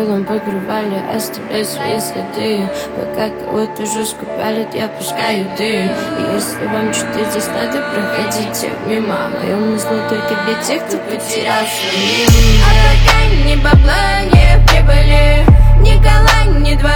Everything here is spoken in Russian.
телом покрывали, оставляя свои следы. Пока кого-то жестко палит, я пускаю дым. И если вам что-то здесь надо, проходите мимо. Моему злу только для тех, кто потерял свои. А пока ни бабла, ни прибыли, ни кола, ни два.